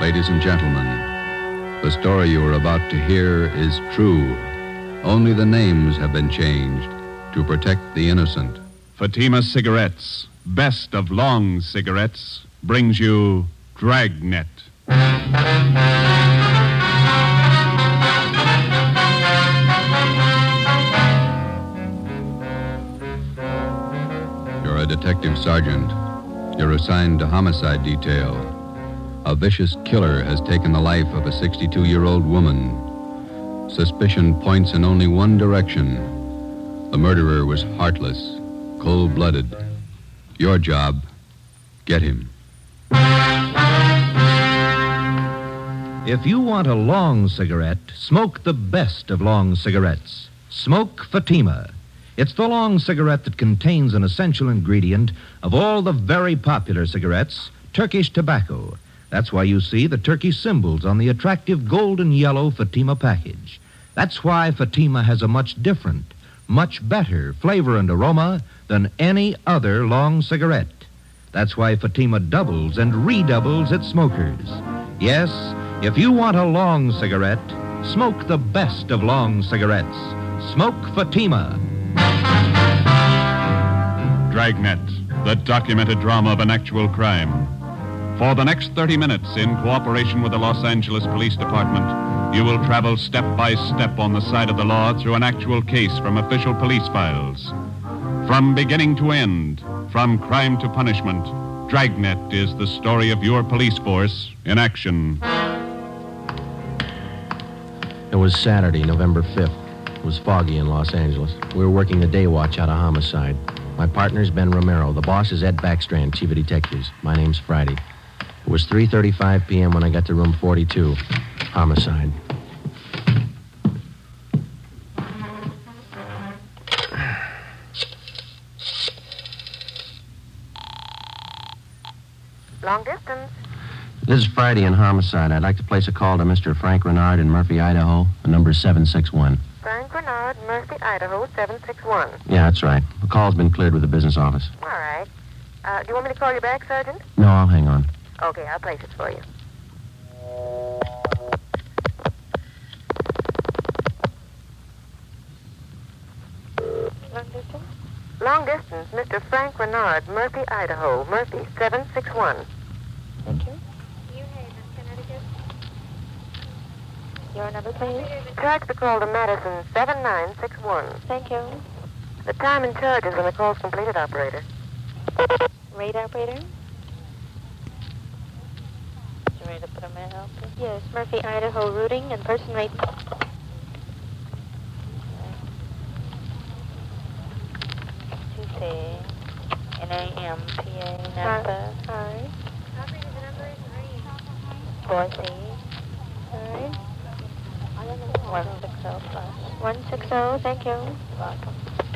Ladies and gentlemen, the story you are about to hear is true. Only the names have been changed to protect the innocent. Fatima Cigarettes, best of long cigarettes, brings you Dragnet. You're a detective sergeant. You're assigned to homicide detail. A vicious killer has taken the life of a 62-year-old woman. Suspicion points in only one direction. The murderer was heartless, cold-blooded. Your job, get him. If you want a long cigarette, smoke the best of long cigarettes. Smoke Fatima. It's the long cigarette that contains an essential ingredient of all the very popular cigarettes, Turkish tobacco. That's why you see the Turkish symbols on the attractive golden yellow Fatima package. That's why Fatima has a much different, much better flavor and aroma than any other long cigarette. That's why Fatima doubles and redoubles its smokers. Yes, if you want a long cigarette, smoke the best of long cigarettes. Smoke Fatima. Dragnet, the documented drama of an actual crime. For the next 30 minutes, in cooperation with the Los Angeles Police Department, you will travel step by step on the side of the law through an actual case from official police files. From beginning to end, from crime to punishment, Dragnet is the story of your police force in action. It was Saturday, November 5th. It was foggy in Los Angeles. We were working the day watch out of homicide. My partner's Ben Romero. The boss is Ed Backstrand, chief of detectives. My name's Friday. It was 3:35 p.m. when I got to room 42. Homicide. Long distance. This is Friday in homicide. I'd like to place a call to Mr. Frank Renard in Murphy, Idaho. The number's 761. Frank Renard, Murphy, Idaho, 761. Yeah, that's right. The call's been cleared with the business office. All right. Do you want me to call you back, Sergeant? No, I'll hang on. Okay, I'll place it for you. Long distance? Long distance, Mr. Frank Renard, Murphy, Idaho. Murphy, 761. Thank you. New Haven, Connecticut. Your number, please? Charge the call to Madison, 7961. Thank you. The time and charges when the call's completed, operator. Rate operator? You ready to put a man out? Yes, Murphy, Idaho, routing and person rate. Tuesday, NAM, PA, Napa. Hi. Operator, the number is 4C. All right. 160 plus. 160, thank you. Welcome.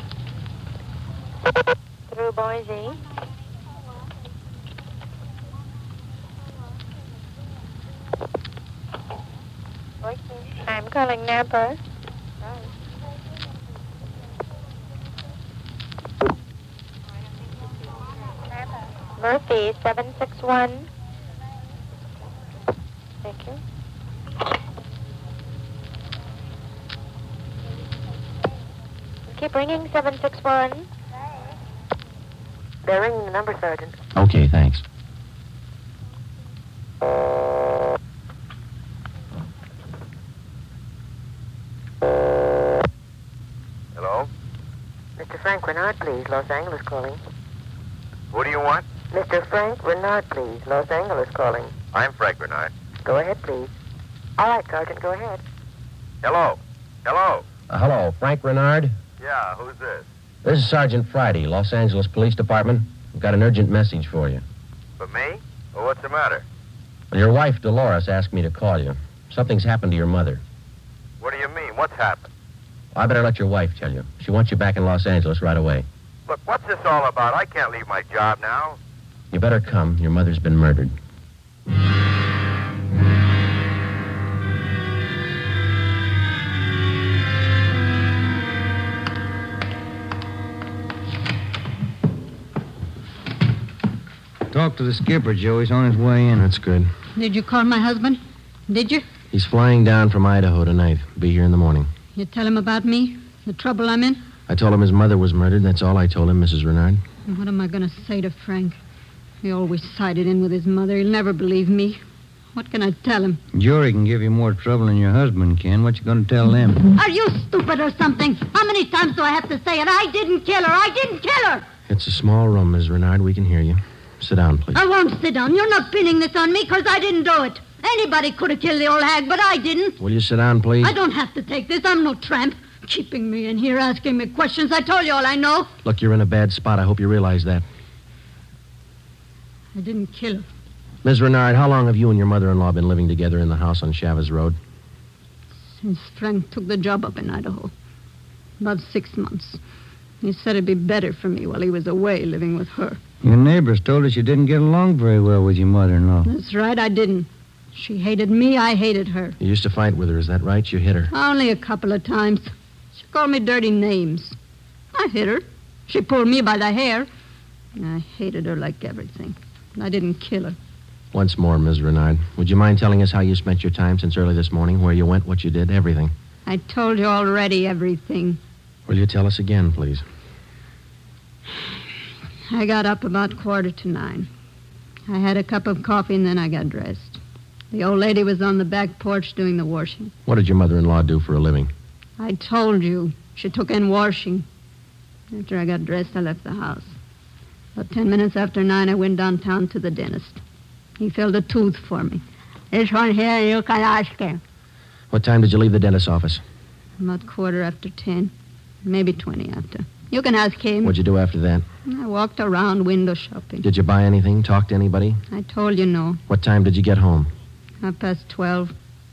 Through Boise. I'm calling Napa. Murphy, 761. Thank you. Keep ringing, 761. They're ringing the number, Sergeant. Okay, thanks. Hello? Mr. Frank Renard, please. Los Angeles calling. Who do you want? Mr. Frank Renard, please. Los Angeles calling. I'm Frank Renard. Go ahead, please. All right, Sergeant, go ahead. Hello? Hello? Hello, Frank Renard? Yeah, who's this? This is Sergeant Friday, Los Angeles Police Department. I've got an urgent message for you. For me? Well, what's the matter? Well, your wife, Dolores, asked me to call you. Something's happened to your mother. What do you mean? What's happened? I better let your wife tell you. She wants you back in Los Angeles right away. Look, what's this all about? I can't leave my job now. You better come. Your mother's been murdered. Talk to the skipper, Joe. He's on his way in. That's good. Did you call my husband? Did you? He's flying down from Idaho tonight. Be here in the morning. You tell him about me? The trouble I'm in? I told him his mother was murdered. That's all I told him, Mrs. Renard. And what am I going to say to Frank? He always sided in with his mother. He'll never believe me. What can I tell him? Jury can give you more trouble than your husband can. What you going to tell them? Are you stupid or something? How many times do I have to say it? I didn't kill her. I didn't kill her. It's a small room, Ms. Renard. We can hear you. Sit down, please. I won't sit down. You're not pinning this on me because I didn't do it. Anybody could have killed the old hag, but I didn't. Will you sit down, please? I don't have to take this. I'm no tramp. Keeping me in here, asking me questions. I told you all I know. Look, you're in a bad spot. I hope you realize that. I didn't kill her. Ms. Renard, how long have you and your mother-in-law been living together in the house on Chavez Road? Since Frank took the job up in Idaho. About 6 months. He said it'd be better for me while he was away living with her. Your neighbors told us you didn't get along very well with your mother-in-law. That's right, I didn't. She hated me, I hated her. You used to fight with her, is that right? You hit her. Only a couple of times. She called me dirty names. I hit her. She pulled me by the hair. I hated her like everything. I didn't kill her. Once more, Ms. Renard, would you mind telling us how you spent your time since early this morning, where you went, what you did, everything? I told you already everything. Will you tell us again, please? I got up about 9:15. I had a cup of coffee and then I got dressed. The old lady was on the back porch doing the washing. What did your mother-in-law do for a living? I told you. She took in washing. After I got dressed, I left the house. About 10 minutes after 9, I went downtown to the dentist. He filled a tooth for me. This one here, you can ask him. What time did you leave the dentist's office? About 10:15, maybe 20 after. You can ask him. What'd you do after that? I walked around window shopping. Did you buy anything, talk to anybody? I told you no. What time did you get home? 12:30.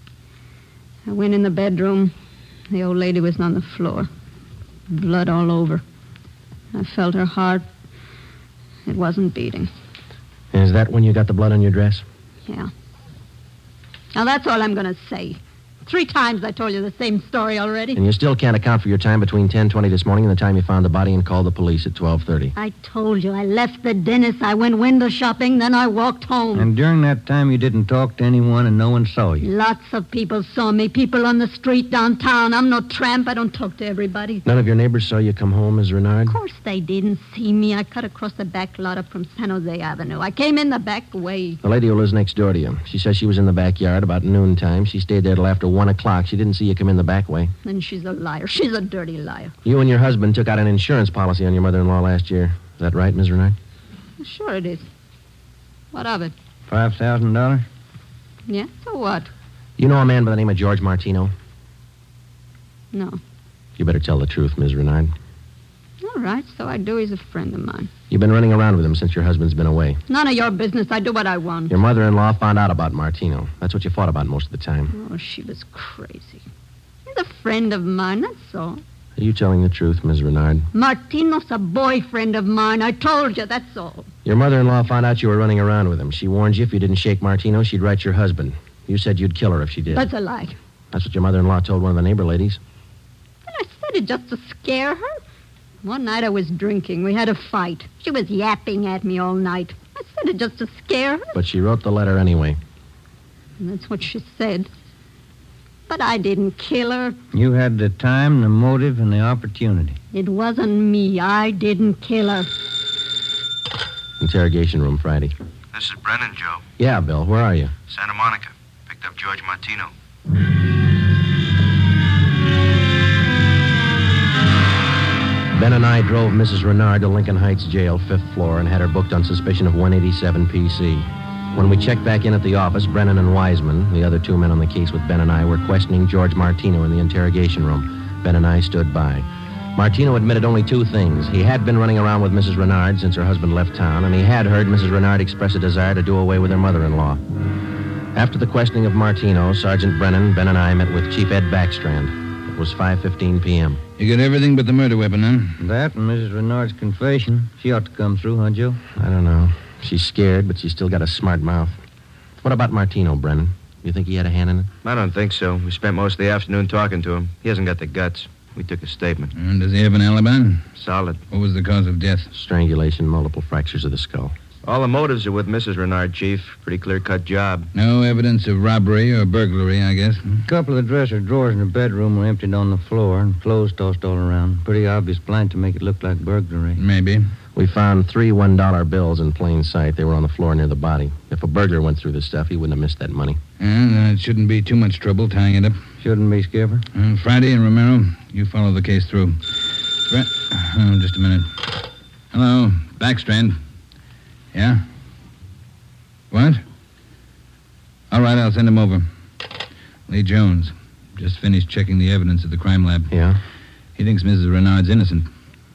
I went in the bedroom. The old lady was on the floor. Blood all over. I felt her heart. It wasn't beating. Is that when you got the blood on your dress? Yeah. Now, that's all I'm going to say. 3 times I told you the same story already. And you still can't account for your time between 10:20 this morning and the time you found the body and called the police at 12:30. I told you. I left the dentist. I went window shopping. Then I walked home. And during that time, you didn't talk to anyone and no one saw you? Lots of people saw me. People on the street downtown. I'm no tramp. I don't talk to everybody. None of your neighbors saw you come home, Ms. Renard? Of course they didn't see me. I cut across the back lot up from San Jose Avenue. I came in the back way. The lady who lives next door to you. She says she was in the backyard about noontime. She stayed there till after 1 o'clock. She didn't see you come in the back way. Then she's a liar. She's a dirty liar. You and your husband took out an insurance policy on your mother-in-law last year. Is that right, Ms. Renard? Sure it is. What of it? $5,000? Yeah, so what? You know a man by the name of George Martino? No. You better tell the truth, Ms. Renard. All right, so I do. He's a friend of mine. You've been running around with him since your husband's been away. None of your business. I do what I want. Your mother-in-law found out about Martino. That's what you fought about most of the time. Oh, she was crazy. He's a friend of mine, that's all. Are you telling the truth, Ms. Renard? Martino's a boyfriend of mine. I told you, that's all. Your mother-in-law found out you were running around with him. She warned you if you didn't shake Martino, she'd write your husband. You said you'd kill her if she did. That's a lie. That's what your mother-in-law told one of the neighbor ladies. But I said it just to scare her. One night I was drinking. We had a fight. She was yapping at me all night. I said it just to scare her. But she wrote the letter anyway. And that's what she said. But I didn't kill her. You had the time, the motive, and the opportunity. It wasn't me. I didn't kill her. Interrogation room, Friday. This is Brennan, Joe. Yeah, Bill. Where are you? Santa Monica. Picked up George Martino. Ben and I drove Mrs. Renard to Lincoln Heights Jail, 5th floor, and had her booked on suspicion of 187 PC. When we checked back in at the office, Brennan and Wiseman, the other 2 men on the case with Ben and I, were questioning George Martino in the interrogation room. Ben and I stood by. Martino admitted only 2 things. He had been running around with Mrs. Renard since her husband left town, and he had heard Mrs. Renard express a desire to do away with her mother-in-law. After the questioning of Martino, Sergeant Brennan, Ben and I met with Chief Ed Backstrand. It was 5:15 p.m. You got everything but the murder weapon, huh? That and Mrs. Renard's confession. She ought to come through, huh, Joe? I don't know. She's scared, but she's still got a smart mouth. What about Martino, Brennan? You think he had a hand in it? I don't think so. We spent most of the afternoon talking to him. He hasn't got the guts. We took a statement. And does he have an alibi? Solid. What was the cause of death? Strangulation, multiple fractures of the skull. All the motives are with Mrs. Renard, Chief. Pretty clear-cut job. No evidence of robbery or burglary, I guess. A couple of the dresser drawers in the bedroom were emptied on the floor and clothes tossed all around. Pretty obvious plan to make it look like burglary. Maybe. We found 3 $1 bills in plain sight. They were on the floor near the body. If a burglar went through this stuff, he wouldn't have missed that money. Then it shouldn't be too much trouble tying it up. Shouldn't be, Skipper. Friday and Romero, you follow the case through. Just a minute. Hello, Backstrand. Yeah? What? All right, I'll send him over. Lee Jones. Just finished checking the evidence at the crime lab. Yeah? He thinks Mrs. Renard's innocent.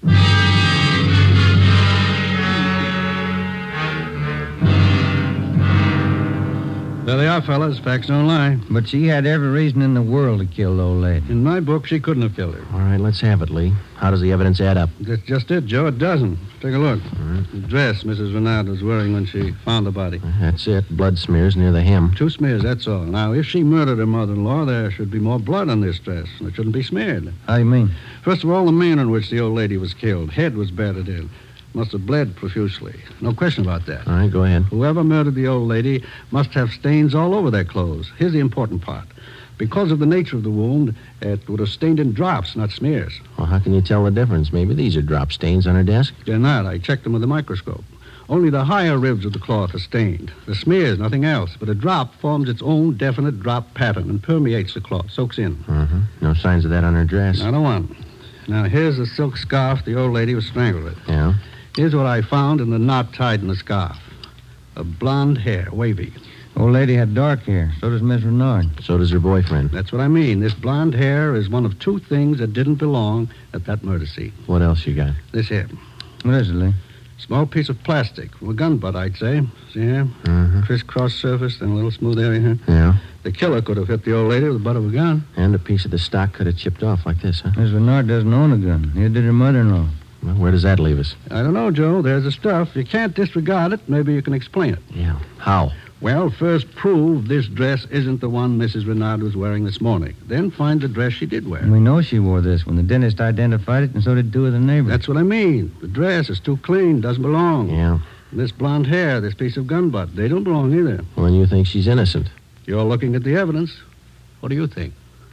There they are, fellas. Facts don't lie. But she had every reason in the world to kill the old lady. In my book, she couldn't have killed her. All right, let's have it, Lee. How does the evidence add up? That's just it, Joe. It doesn't. Take a look. right. The dress Mrs. Renard was wearing when she found the body. That's it. Blood smears near the hem. 2 smears, that's all. Now, if she murdered her mother-in-law, there should be more blood on this dress, and it shouldn't be smeared. How do you mean? First of all, the manner in which the old lady was killed. Head was battered in. Must have bled profusely. No question about that. All right, go ahead. Whoever murdered the old lady must have stains all over their clothes. Here's the important part. Because of the nature of the wound, it would have stained in drops, not smears. Well, how can you tell the difference? Maybe these are drop stains on her desk. They're not. I checked them with a microscope. Only the higher ribs of the cloth are stained. The smears, nothing else. But a drop forms its own definite drop pattern and permeates the cloth, soaks in. No signs of that on her dress. Not a one. Now, here's the silk scarf the old lady was strangled with. Yeah? Here's what I found in the knot tied in the scarf. A blonde hair, wavy. Old lady had dark hair. So does Miss Renard. So does her boyfriend. That's what I mean. This blonde hair is one of 2 things that didn't belong at that murder scene. What else you got? This here. What is it, Lee? Small piece of plastic from a gun butt, I'd say. See here? Crisscross surface and a little smooth area here. Yeah? The killer could have hit the old lady with the butt of a gun. And a piece of the stock could have chipped off like this, huh? Miss Renard doesn't own a gun. Neither did her mother-in-law. Well, where does that leave us? I don't know, Joe. There's the stuff. You can't disregard it. Maybe you can explain it. Yeah. How? Well, first prove this dress isn't the one Mrs. Renard was wearing this morning. Then find the dress she did wear. And we know she wore this when the dentist identified it, and so did 2 of the neighbors. That's what I mean. The dress is too clean, doesn't belong. Yeah. And this blonde hair, this piece of gun butt, they don't belong either. Well, then you think she's innocent. You're looking at the evidence. What do you think?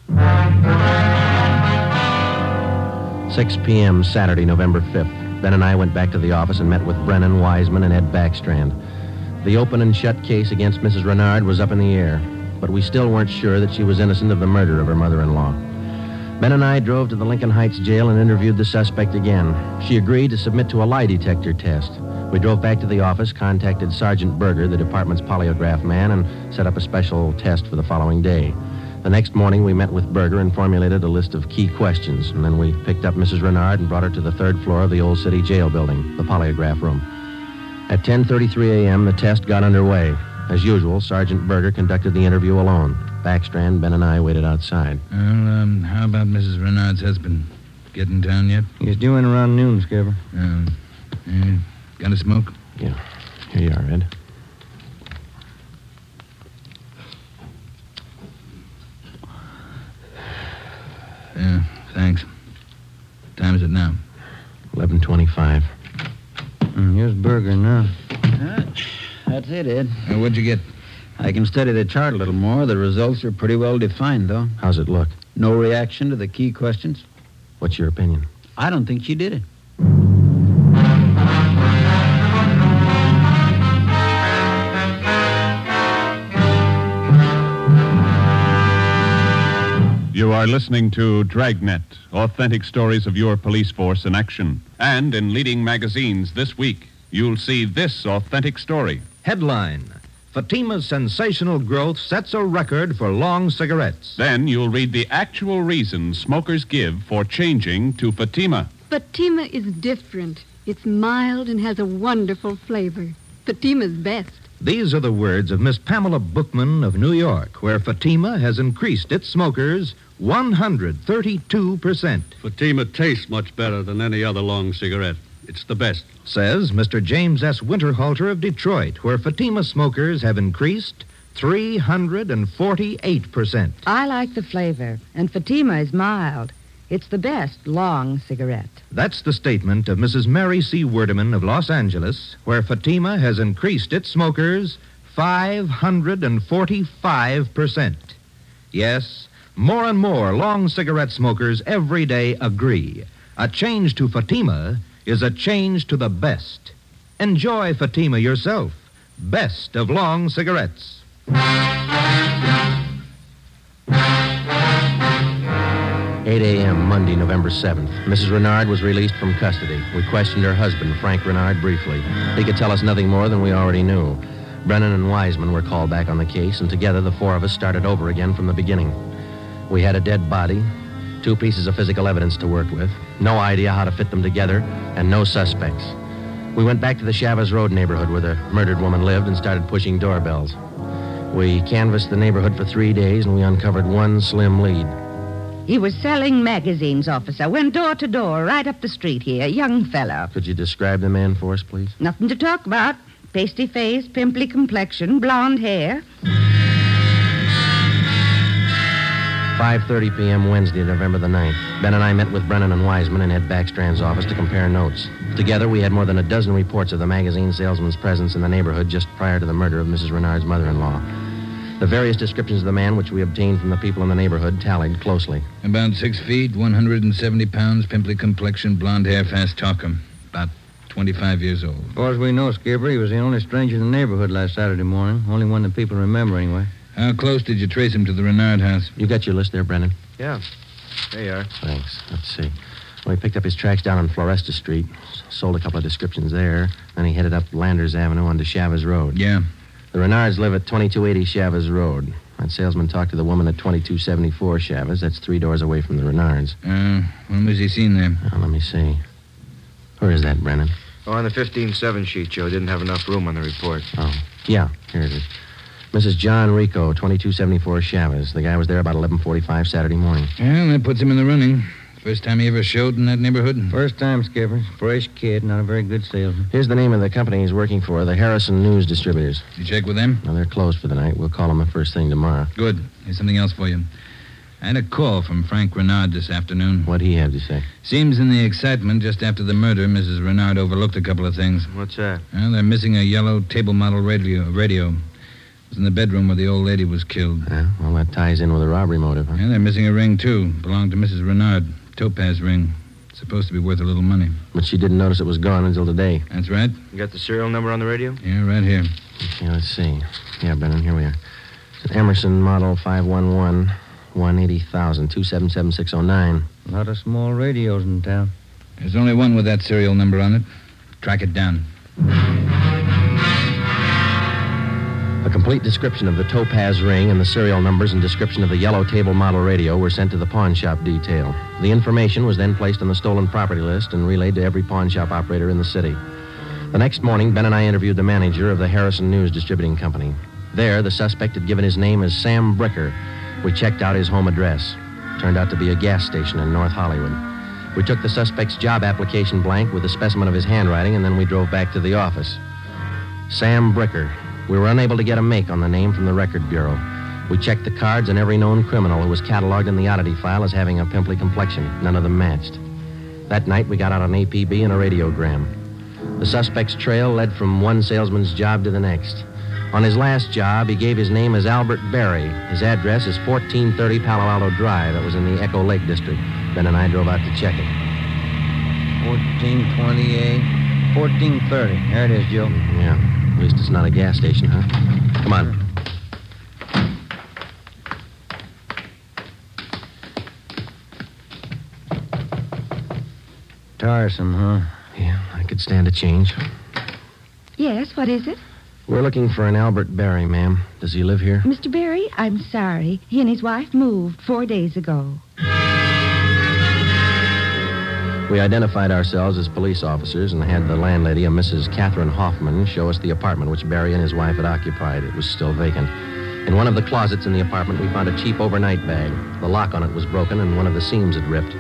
6 p.m. Saturday, November 5th. Ben and I went back to the office and met with Brennan Wiseman and Ed Backstrand. The open and shut case against Mrs. Renard was up in the air, but we still weren't sure that she was innocent of the murder of her mother-in-law. Ben and I drove to the Lincoln Heights jail and interviewed the suspect again. She agreed to submit to a lie detector test. We drove back to the office, contacted Sergeant Berger, the department's polygraph man, and set up a special test for the following day. The next morning, we met with Berger and formulated a list of key questions, and then we picked up Mrs. Renard and brought her to the 3rd floor of the Old City Jail building, the polygraph room. At 10:33 a.m., the test got underway. As usual, Sergeant Berger conducted the interview alone. Backstrand, Ben, and I waited outside. Well, how about Mrs. Renard's husband? Get in town yet? He's due in around noon, Skipper. Got a smoke? Yeah. Here you are, Ed. Yeah, thanks. Time is it now? 11:25. Here's Berger now. That's it, Ed. What'd you get? I can study the chart a little more. The results are pretty well defined, though. How's it look? No reaction to the key questions. What's your opinion? I don't think she did it. You are listening to Dragnet, authentic stories of your police force in action. And in leading magazines this week, you'll see this authentic story. Headline: Fatima's sensational growth sets a record for long cigarettes. Then you'll read the actual reasons smokers give for changing to Fatima. Fatima is different. It's mild and has a wonderful flavor. Fatima's best. These are the words of Miss Pamela Bookman of New York, where Fatima has increased its smokers 132%. Fatima tastes much better than any other long cigarette. It's the best. Says Mr. James S. Winterhalter of Detroit, where Fatima smokers have increased 348%. I like the flavor, and Fatima is mild. It's the best long cigarette. That's the statement of Mrs. Mary C. Werdeman of Los Angeles, where Fatima has increased its smokers 545%. Yes, more and more long cigarette smokers every day agree. A change to Fatima is a change to the best. Enjoy Fatima yourself. Best of long cigarettes. 8 a.m., Monday, November 7th. Mrs. Renard was released from custody. We questioned her husband, Frank Renard, briefly. He could tell us nothing more than we already knew. Brennan and Wiseman were called back on the case, and together the four of us started over again from the beginning. We had a dead body, 2 pieces of physical evidence to work with, no idea how to fit them together, and no suspects. We went back to the Chavez Road neighborhood where the murdered woman lived and started pushing doorbells. We canvassed the neighborhood for 3 days, and we uncovered one slim lead. He was selling magazines, officer. Went door to door, right up the street here. Young fellow. Could you describe the man for us, please? Nothing to talk about. Pasty face, pimply complexion, blonde hair. 5:30 p.m. Wednesday, November the 9th. Ben and I met with Brennan and Wiseman in Ed Backstrand's office to compare notes. Together, we had more than a dozen reports of the magazine salesman's presence in the neighborhood just prior to the murder of Mrs. Renard's mother-in-law. The various descriptions of the man which we obtained from the people in the neighborhood tallied closely. About 6 feet, 170 pounds, pimply complexion, blonde hair, fast talker. About 25 years old. As far as we know, Skipper, he was the only stranger in the neighborhood last Saturday morning. Only one that people remember, anyway. How close did you trace him to the Renard house? You got your list there, Brennan? Yeah. There you are. Thanks. Let's see. Well, he picked up his tracks down on Floresta Street, sold a couple of descriptions there, then he headed up Landers Avenue onto Chavez Road. Yeah. The Renards live at 2280 Chavez Road. That salesman talked to the woman at 2274 Chavez. That's 3 doors away from the Renards. When was he seen there? Let me see. Where is that, Brennan? Oh, on the 15-7 sheet, Joe. Didn't have enough room on the report. Oh, yeah. Here it is. Mrs. John Rico, 2274 Chavez. The guy was there about 11:45 Saturday morning. Well, that puts him in the running. First time he ever showed in that neighborhood? First time, Skipper. Fresh kid, not a very good salesman. Here's the name of the company he's working for, the Harrison News Distributors. You check with them? No, they're closed for the night. We'll call them the first thing tomorrow. Good. Here's something else for you. I had a call from Frank Renard this afternoon. What'd he have to say? Seems in the excitement just after the murder, Mrs. Renard overlooked a couple of things. What's that? Well, they're missing a yellow table model radio. It was in the bedroom where the old lady was killed. Yeah, well, that ties in with a robbery motive, huh? Yeah, they're missing a ring, too. Belonged to Mrs. Renard. Topaz ring. Supposed to be worth a little money. But she didn't notice it was gone until today. That's right. You got the serial number on the radio? Yeah, right here. Okay, let's see. Yeah, Brennan, here we are. It's an Emerson model 511 180,000 277609. A lot of small radios in town. There's only one with that serial number on it. Track it down. A complete description of the Topaz ring and the serial numbers and description of the yellow table model radio were sent to the pawn shop detail. The information was then placed on the stolen property list and relayed to every pawn shop operator in the city. The next morning, Ben and I interviewed the manager of the Harrison News Distributing Company. There, the suspect had given his name as Sam Bricker. We checked out his home address. Turned out to be a gas station in North Hollywood. We took the suspect's job application blank with a specimen of his handwriting, and then we drove back to the office. Sam Bricker. We were unable to get a make on the name from the Record Bureau. We checked the cards on every known criminal who was cataloged in the oddity file as having a pimply complexion. None of them matched. That night, we got out an APB and a radiogram. The suspect's trail led from one salesman's job to the next. On his last job, he gave his name as Albert Berry. His address is 1430 Palo Alto Drive. That was in the Echo Lake District. Ben and I drove out to check it. 1428, 1430. There it is, Joe. Yeah. At least it's not a gas station, huh? Come on. Tiresome, huh? Yeah, I could stand a change. Yes, what is it? We're looking for an Albert Berry, ma'am. Does he live here? Mr. Berry, I'm sorry. He and his wife moved 4 days ago. We identified ourselves as police officers and had the landlady, a Mrs. Catherine Hoffman, show us the apartment which Berry and his wife had occupied. It was still vacant. In one of the closets in the apartment, we found a cheap overnight bag. The lock on it was broken and one of the seams had ripped.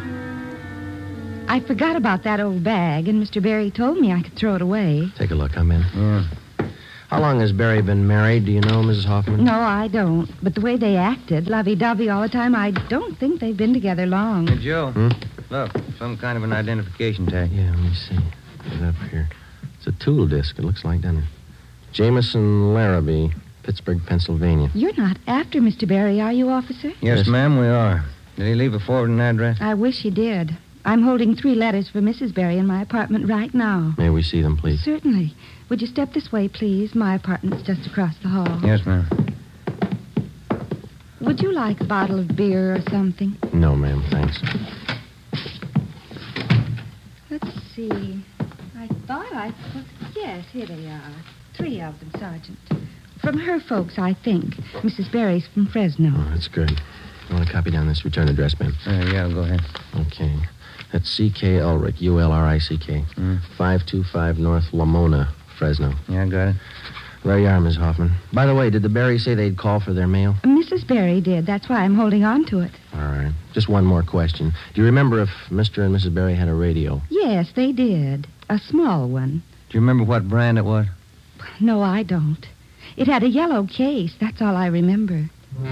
I forgot about that old bag, and Mr. Berry told me I could throw it away. Take a look. I'm in. Yeah. How long has Barry been married? Do you know, Mrs. Hoffman? No, I don't. But the way they acted, lovey-dovey all the time, I don't think they've been together long. Hey, Joe. Look, some kind of an identification tag. Yeah, let me see. Get it up here. It's a tool disc, it looks like, doesn't it? Jameson Larrabee, Pittsburgh, Pennsylvania. You're not after Mr. Barry, are you, officer? Yes, ma'am, we are. Did he leave a forwarding address? I wish he did. I'm holding 3 letters for Mrs. Barry in my apartment right now. May we see them, please? Certainly. Would you step this way, please? My apartment's just across the hall. Yes, ma'am. Would you like a bottle of beer or something? No, ma'am, thanks. Let's see. I thought I... Yes, here they are. 3 of them, Sergeant. From her folks, I think. Mrs. Barry's from Fresno. Oh, that's good. I want to copy down this return address, Ben. Yeah, go ahead. Okay. That's C.K. Ulrich, U-L-R-I-C-K. 525 North Lamona, Fresno. Yeah, I got it. There you are, Miss Hoffman. By the way, did the Barrys say they'd call for their mail? Mrs. Barry did. That's why I'm holding on to it. All right. Just one more question. Do you remember if Mr. and Mrs. Barry had a radio? Yes, they did. A small one. Do you remember what brand it was? No, I don't. It had a yellow case. That's all I remember.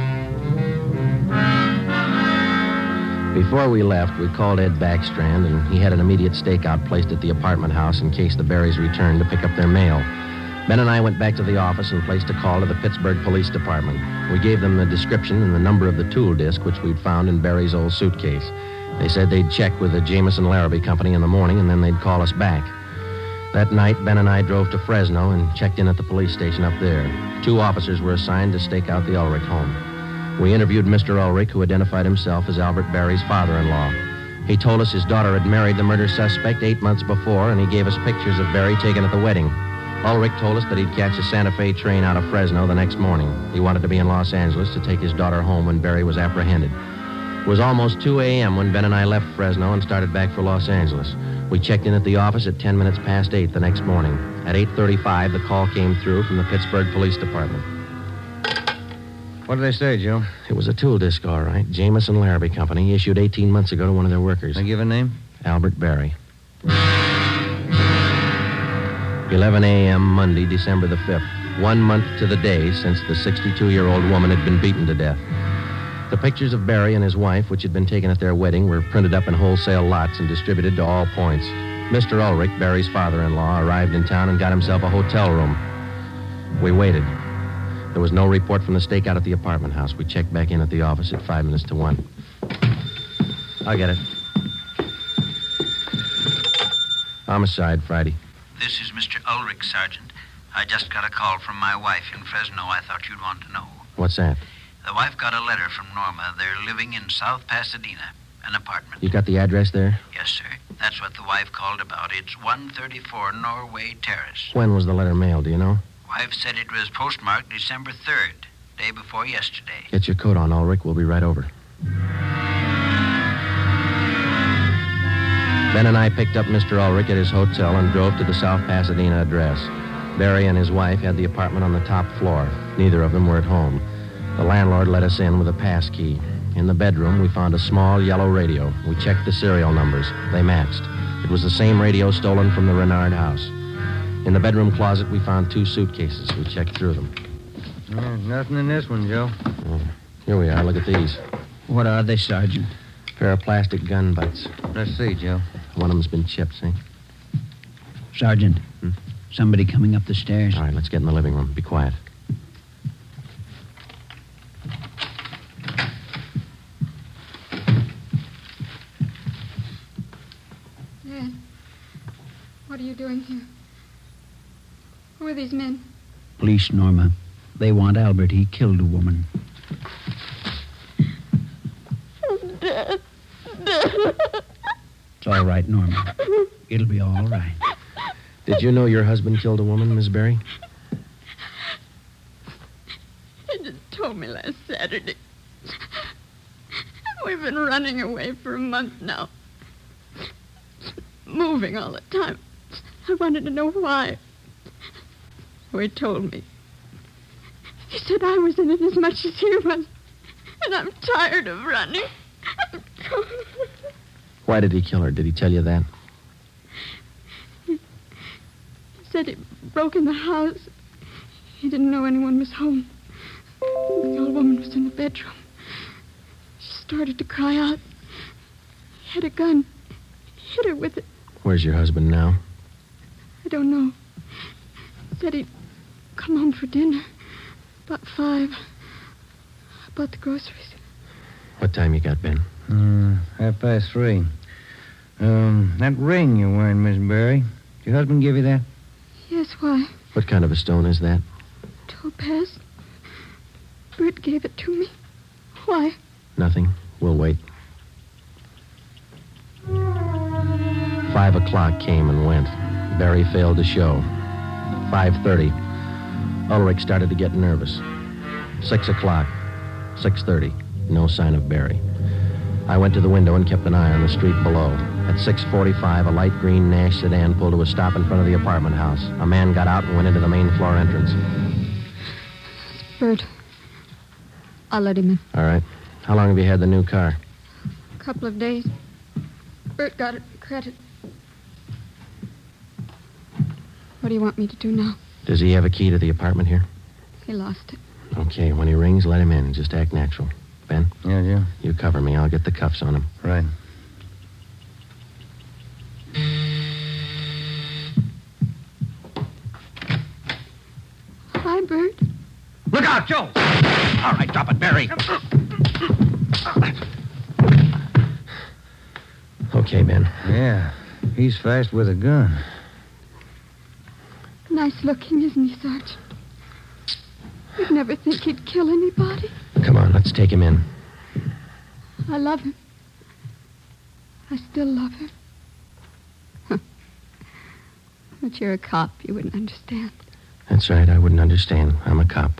Before we left, we called Ed Backstrand, and he had an immediate stakeout placed at the apartment house in case the Barrys returned to pick up their mail. Ben and I went back to the office and placed a call to the Pittsburgh Police Department. We gave them the description and the number of the tool disc which we'd found in Barry's old suitcase. They said they'd check with the Jameson Larrabee Company in the morning, and then they'd call us back. That night, Ben and I drove to Fresno and checked in at the police station up there. 2 officers were assigned to stake out the Ulrich home. We interviewed Mr. Ulrich, who identified himself as Albert Barry's father-in-law. He told us his daughter had married the murder suspect 8 months before, and he gave us pictures of Barry taken at the wedding. Ulrich told us that he'd catch a Santa Fe train out of Fresno the next morning. He wanted to be in Los Angeles to take his daughter home when Barry was apprehended. It was almost 2 a.m. when Ben and I left Fresno and started back for Los Angeles. We checked in at the office at 10 minutes past 8 the next morning. At 8:35, the call came through from the Pittsburgh Police Department. What did they say, Joe? It was a tool disc, all right. Jameson Larrabee Company, issued 18 months ago to one of their workers. They give a name? Albert Barry. 11 a.m. Monday, December the 5th. 1 month to the day since the 62-year-old woman had been beaten to death. The pictures of Barry and his wife, which had been taken at their wedding, were printed up in wholesale lots and distributed to all points. Mr. Ulrich, Barry's father-in-law, arrived in town and got himself a hotel room. We waited. There was no report from the stakeout at the apartment house. We checked back in at the office at 5 minutes to 1. I'll get it. Homicide, Friday. This is Mr. Ulrich, Sergeant. I just got a call from my wife in Fresno. I thought you'd want to know. What's that? The wife got a letter from Norma. They're living in South Pasadena, an apartment. You got the address there? Yes, sir. That's what the wife called about. It's 134 Norway Terrace. When was the letter mailed, do you know? Wife said it was postmarked December 3rd, day before yesterday. Get your coat on, Ulrich. We'll be right over. Ben and I picked up Mr. Ulrich at his hotel and drove to the South Pasadena address. Barry and his wife had the apartment on the top floor. Neither of them were at home. The landlord let us in with a pass key. In the bedroom, we found a small yellow radio. We checked the serial numbers. They matched. It was the same radio stolen from the Renard house. In the bedroom closet, we found 2 suitcases. We checked through them. Nothing in this one, Joe. Here we are. Look at these. What are they, Sergeant? Pair of plastic gun butts. Let's see, Joe. One of them's been chipped, see? Sergeant, somebody coming up the stairs. All right, let's get in the living room. Be quiet. Dad, what are you doing here? Who are these men? Police, Norma. They want Albert. He killed a woman. Dad. It's all right, Norma. It'll be all right. Did you know your husband killed a woman, Miss Barry? He just told me last Saturday. We've been running away for a month now. Moving all the time. I wanted to know why. So he told me. He said I was in it as much as he was. And I'm tired of running. Why did he kill her? Did he tell you that? He said he broke in the house. He didn't know anyone was home. The old woman was in the bedroom. She started to cry out. He had a gun. He hit her with it. Where's your husband now? I don't know. Said he'd come home for dinner. About 5. I bought the groceries. What time you got, Ben? 3:30. That ring you're wearing, Miss Berry, did your husband give you that? Yes, why? What kind of a stone is that? Topaz. Bert gave it to me. Why? Nothing. We'll wait. 5 o'clock came and went. Barry failed to show. 5:30. Ulrich started to get nervous. 6 o'clock. 6:30. No sign of Barry. I went to the window and kept an eye on the street below. At 6:45, a light green Nash sedan pulled to a stop in front of the apartment house. A man got out and went into the main floor entrance. It's Bert. I'll let him in. All right. How long have you had the new car? A couple of days. Bert got it credit. What do you want me to do now? Does he have a key to the apartment here? He lost it. Okay, when he rings, let him in. Just act natural. Ben? Yeah, Joe? You cover me. I'll get the cuffs on him. Right. Hi, Bert. Look out, Joe! All right, drop it, Barry. Okay, Ben. Yeah, he's fast with a gun. Nice looking, isn't he, Sarge? You'd never think he'd kill anybody. Come on, let's take him in. I love him. I still love him. But you're a cop. You wouldn't understand. That's right. I wouldn't understand. I'm a cop.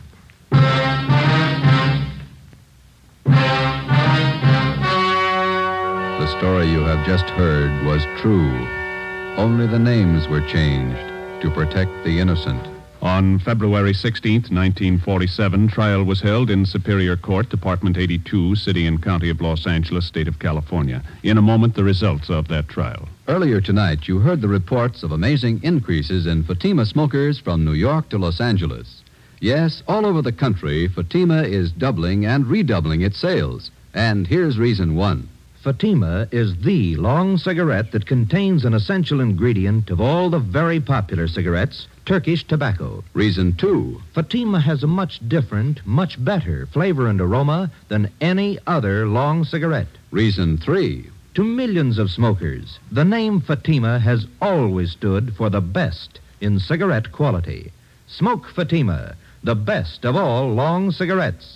The story you have just heard was true. Only the names were changed to protect the innocent. On February 16th, 1947, trial was held in Superior Court, Department 82, City and County of Los Angeles, State of California. In a moment, the results of that trial. Earlier tonight, you heard the reports of amazing increases in Fatima smokers from New York to Los Angeles. Yes, all over the country, Fatima is doubling and redoubling its sales. And here's reason one. Fatima is the long cigarette that contains an essential ingredient of all the very popular cigarettes, Turkish tobacco. Reason two. Fatima has a much different, much better flavor and aroma than any other long cigarette. Reason three. To millions of smokers, the name Fatima has always stood for the best in cigarette quality. Smoke Fatima, the best of all long cigarettes.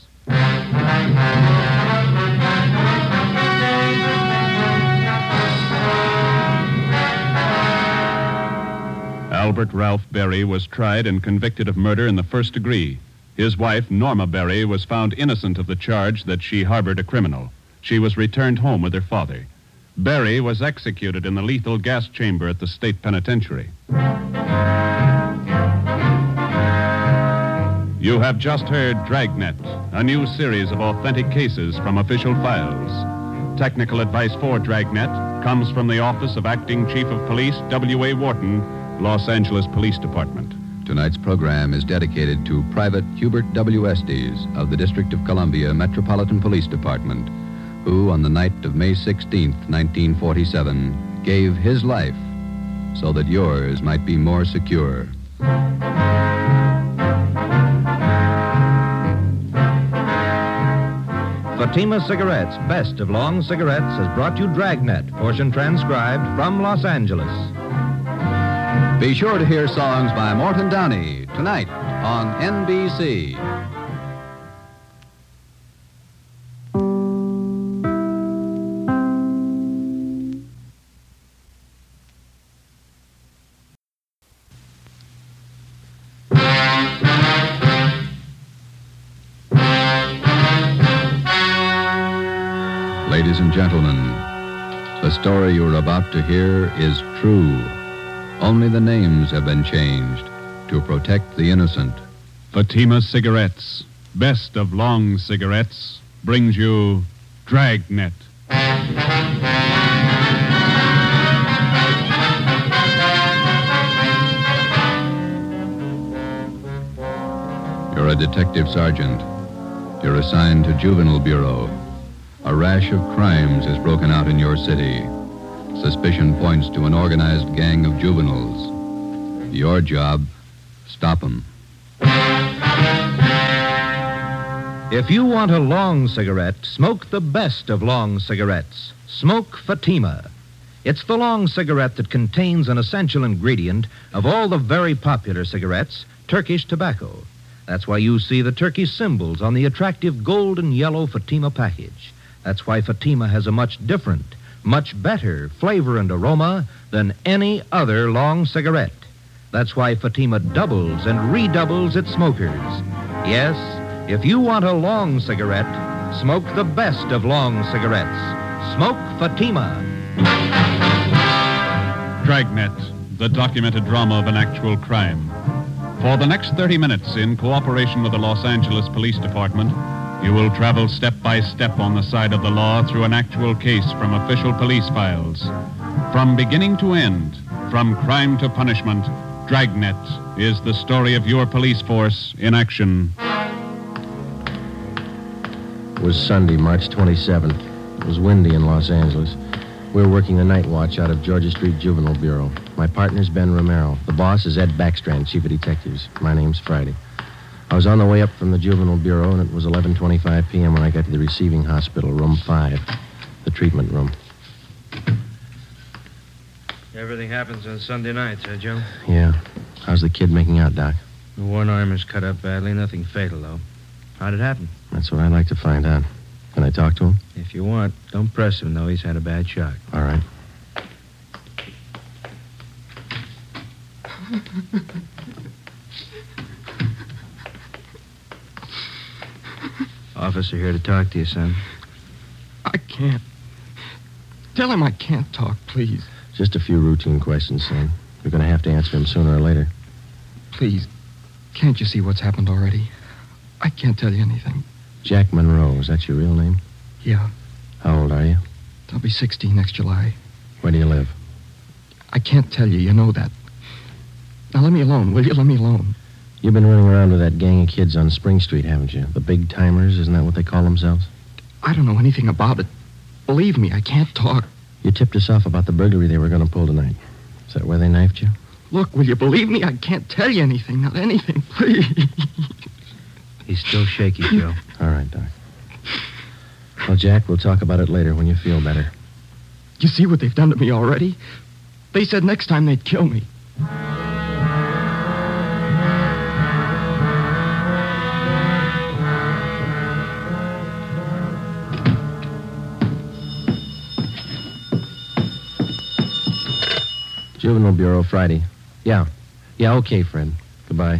Albert Ralph Berry was tried and convicted of murder in the first degree. His wife, Norma Berry, was found innocent of the charge that she harbored a criminal. She was returned home with her father. Berry was executed in the lethal gas chamber at the state penitentiary. You have just heard Dragnet, a new series of authentic cases from official files. Technical advice for Dragnet comes from the Office of Acting Chief of Police W.A. Wharton, Los Angeles Police Department. Tonight's program is dedicated to Private Hubert W. Estes of the District of Columbia Metropolitan Police Department, who on the night of May 16th, 1947, gave his life so that yours might be more secure. Fatima Cigarettes, best of long cigarettes, has brought you Dragnet, portion transcribed from Los Angeles. Be sure to hear songs by Morton Downey tonight on NBC. Ladies and gentlemen, the story you're about to hear is true. Only the names have been changed to protect the innocent. Fatima Cigarettes, best of long cigarettes, brings you Dragnet. You're a detective sergeant. You're assigned to Juvenile Bureau. A rash of crimes has broken out in your city. Suspicion points to an organized gang of juveniles. Your job, stop them. If you want a long cigarette, smoke the best of long cigarettes. Smoke Fatima. It's the long cigarette that contains an essential ingredient of all the very popular cigarettes, Turkish tobacco. That's why you see the Turkish symbols on the attractive gold and yellow Fatima package. That's why Fatima has a much different, much better flavor and aroma than any other long cigarette. That's why Fatima doubles and redoubles its smokers. Yes, if you want a long cigarette, smoke the best of long cigarettes. Smoke Fatima. Dragnet, the documented drama of an actual crime. For the next 30 minutes, in cooperation with the Los Angeles Police Department, you will travel step by step on the side of the law through an actual case from official police files. From beginning to end, from crime to punishment, Dragnet is the story of your police force in action. It was Sunday, March 27th. It was windy in Los Angeles. We were working the night watch out of Georgia Street Juvenile Bureau. My partner's Ben Romero. The boss is Ed Backstrand, chief of detectives. My name's Friday. I was on the way up from the Juvenile Bureau, and it was 11:25 p.m. when I got to the receiving hospital, room 5, the treatment room. Everything happens on Sunday nights, huh, Joe? Yeah. How's the kid making out, Doc? The one arm is cut up badly. Nothing fatal, though. How'd it happen? That's what I'd like to find out. Can I talk to him? If you want. Don't press him, though. He's had a bad shock. All right. Officer here to talk to you, son. I can't. Tell him I can't talk, please. Just a few routine questions, son. You're going to have to answer them sooner or later. Please. Can't you see what's happened already? I can't tell you anything. Jack Monroe, is that your real name? Yeah. How old are you? I'll be 60 next July. Where do you live? I can't tell you. You know that. Now, let me alone, will you? Let me alone. You've been running around with that gang of kids on Spring Street, haven't you? The big timers, isn't that what they call themselves? I don't know anything about it. Believe me, I can't talk. You tipped us off about the burglary they were going to pull tonight. Is that where they knifed you? Look, will you believe me? I can't tell you anything. Not anything, please. He's still shaky, Joe. All right, Doc. Well, Jack, we'll talk about it later when you feel better. You see what they've done to me already? They said next time they'd kill me. Juvenile Bureau, Friday. Yeah. Yeah, okay, Fred. Goodbye.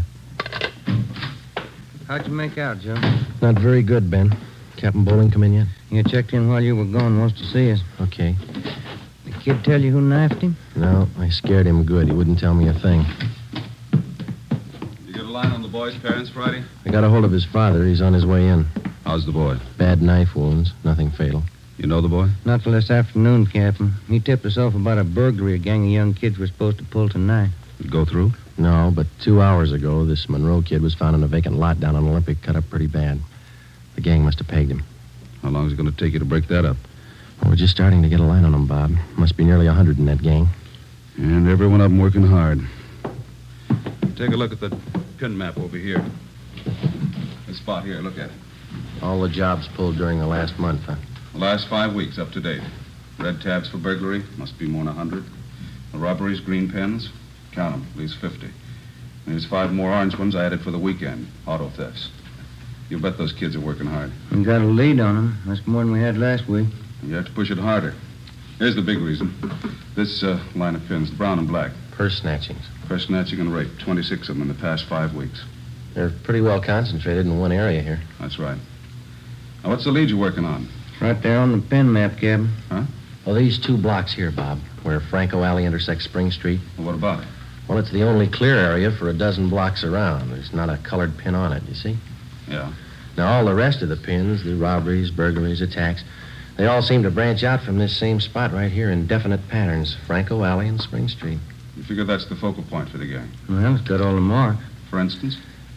How'd you make out, Joe? Not very good, Ben. Captain Bowling come in yet? You checked in while you were gone. Wants to see us. Okay. The kid tell you who knifed him? No, I scared him good. He wouldn't tell me a thing. You get a line on the boy's parents, Friday? I got a hold of his father. He's on his way in. How's the boy? Bad knife wounds. Nothing fatal. You know the boy? Not till this afternoon, Captain. He tipped us off about a burglary a gang of young kids were supposed to pull tonight. Did it go through? No, but 2 hours ago, this Monroe kid was found in a vacant lot down on Olympic, cut up pretty bad. The gang must have pegged him. How long is it going to take you to break that up? Well, we're just starting to get a line on him, Bob. Must be nearly 100 in that gang. And every one of them working hard. Take a look at the pin map over here. This spot here, look at it. All the jobs pulled during the last month, huh? The last 5 weeks, up to date. Red tabs for burglary, must be more than 100. The robberies, green pens, count them, at least 50. And there's 5 more orange ones I added for the weekend, auto thefts. You bet those kids are working hard. We got a lead on them. That's more than we had last week. You have to push it harder. Here's the big reason. This line of pins, brown and black. Purse snatchings. Purse snatching and rape, 26 of them in the past 5 weeks. They're pretty well concentrated in one area here. That's right. Now, what's the lead you're working on? Right there on the pin map, Captain. Huh? Well, these 2 blocks here, Bob, where Franco Alley intersects Spring Street. Well, what about it? Well, it's the only clear area for a dozen blocks around. There's not a colored pin on it, you see? Yeah. Now, all the rest of the pins, the robberies, burglaries, attacks, they all seem to branch out from this same spot right here in definite patterns, Franco Alley and Spring Street. You figure that's the focal point for the gang? Well, it's got all the marks. For instance?